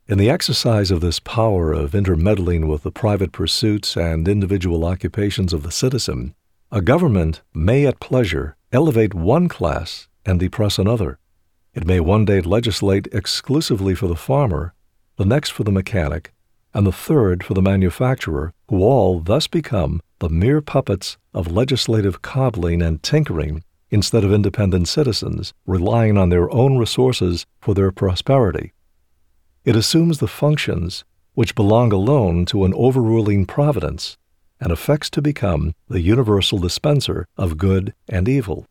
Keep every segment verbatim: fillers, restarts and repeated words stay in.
In the exercise of this power of intermeddling with the private pursuits and individual occupations of the citizen, a government may at pleasure elevate one class and depress another. It may one day legislate exclusively for the farmer, the next for the mechanic, and the third for the manufacturer, who all thus become the mere puppets of legislative coddling and tinkering instead of independent citizens relying on their own resources for their prosperity. It assumes the functions which belong alone to an overruling providence and affects to become the universal dispenser of good and evil.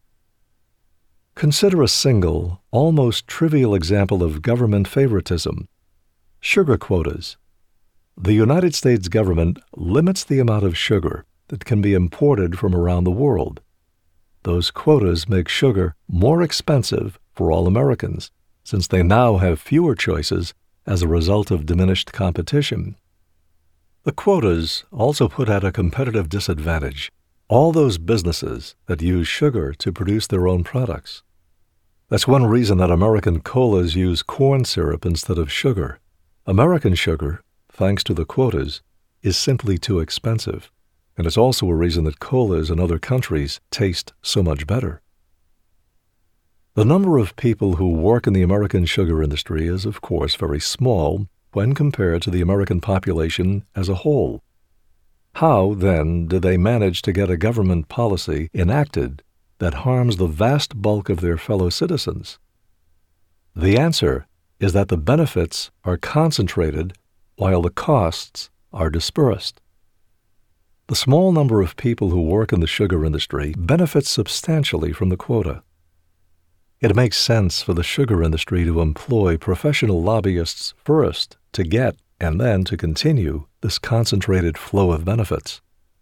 Consider a single, almost trivial example of government favoritism: sugar quotas. The United States government limits the amount of sugar that can be imported from around the world. Those quotas make sugar more expensive for all Americans, since they now have fewer choices as a result of diminished competition. The quotas also put at a competitive disadvantage all those businesses that use sugar to produce their own products. That's one reason that American colas use corn syrup instead of sugar. American sugar, thanks to the quotas, is simply too expensive, and it's also a reason that colas in other countries taste so much better. The number of people who work in the American sugar industry is, of course, very small when compared to the American population as a whole. How, then, do they manage to get a government policy enacted that harms the vast bulk of their fellow citizens? The answer is that the benefits are concentrated while the costs are dispersed. The small number of people who work in the sugar industry benefits substantially from the quota. It makes sense for the sugar industry to employ professional lobbyists first to get and then to continue this concentrated flow of benefits.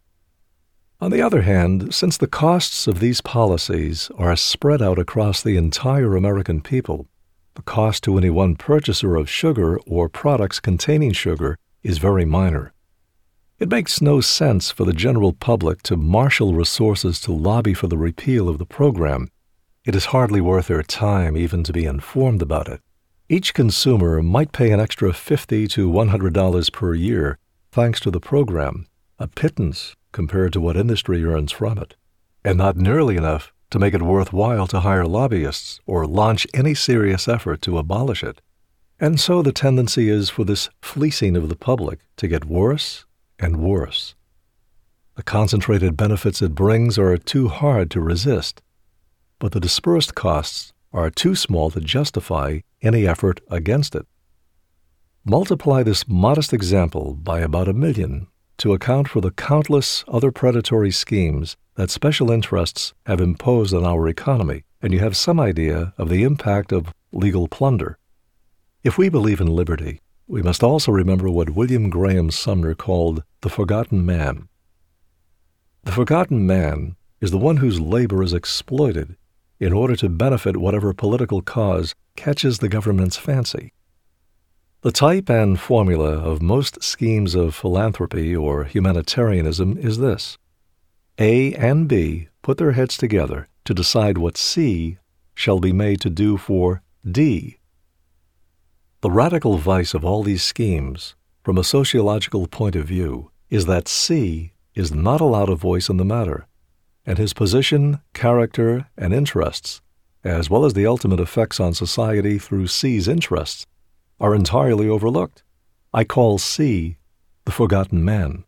On the other hand, since the costs of these policies are spread out across the entire American people, the cost to any one purchaser of sugar or products containing sugar is very minor. It makes no sense for the general public to marshal resources to lobby for the repeal of the program. It is hardly worth their time even to be informed about it. Each consumer might pay an extra fifty to one hundred dollars per year thanks to the program, a pittance compared to what industry earns from it, and not nearly enough to make it worthwhile to hire lobbyists or launch any serious effort to abolish it. And so the tendency is for this fleecing of the public to get worse and worse. The concentrated benefits it brings are too hard to resist, but the dispersed costs are too small to justify any effort against it. Multiply this modest example by about a million to account for the countless other predatory schemes that special interests have imposed on our economy, and you have some idea of the impact of legal plunder. If we believe in liberty, we must also remember what William Graham Sumner called the forgotten man. The forgotten man is the one whose labor is exploited in order to benefit whatever political cause catches the government's fancy. The type and formula of most schemes of philanthropy or humanitarianism is this: A and B put their heads together to decide what C shall be made to do for D. The radical vice of all these schemes, from a sociological point of view, is that C is not allowed a voice in the matter, and his position, character, and interests, as well as the ultimate effects on society through C's interests, are entirely overlooked. I call C the forgotten man.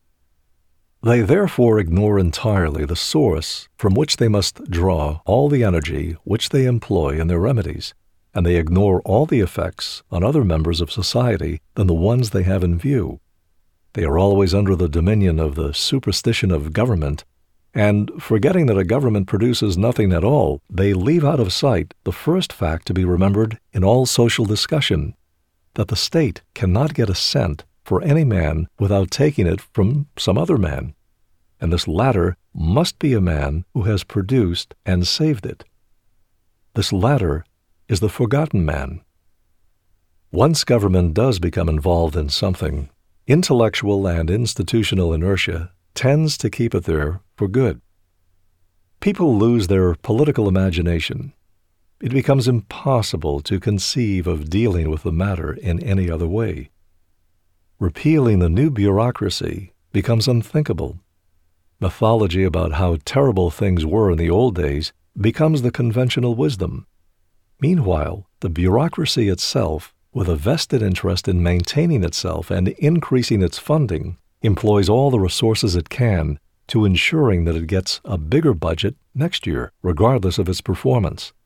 They therefore ignore entirely the source from which they must draw all the energy which they employ in their remedies, and they ignore all the effects on other members of society than the ones they have in view. They are always under the dominion of the superstition of government, and, forgetting that a government produces nothing at all, they leave out of sight the first fact to be remembered in all social discussion, that the state cannot get a cent for any man without taking it from some other man, and this latter must be a man who has produced and saved it. This latter is the forgotten man. Once government does become involved in something, intellectual and institutional inertia tends to keep it there for good. People lose their political imagination. it becomes impossible to conceive of dealing with the matter in any other way. Repealing the new bureaucracy becomes unthinkable. Mythology about how terrible things were in the old days becomes the conventional wisdom. Meanwhile, the bureaucracy itself, with a vested interest in maintaining itself and increasing its funding, employs all the resources it can to ensuring that it gets a bigger budget next year, regardless of its performance.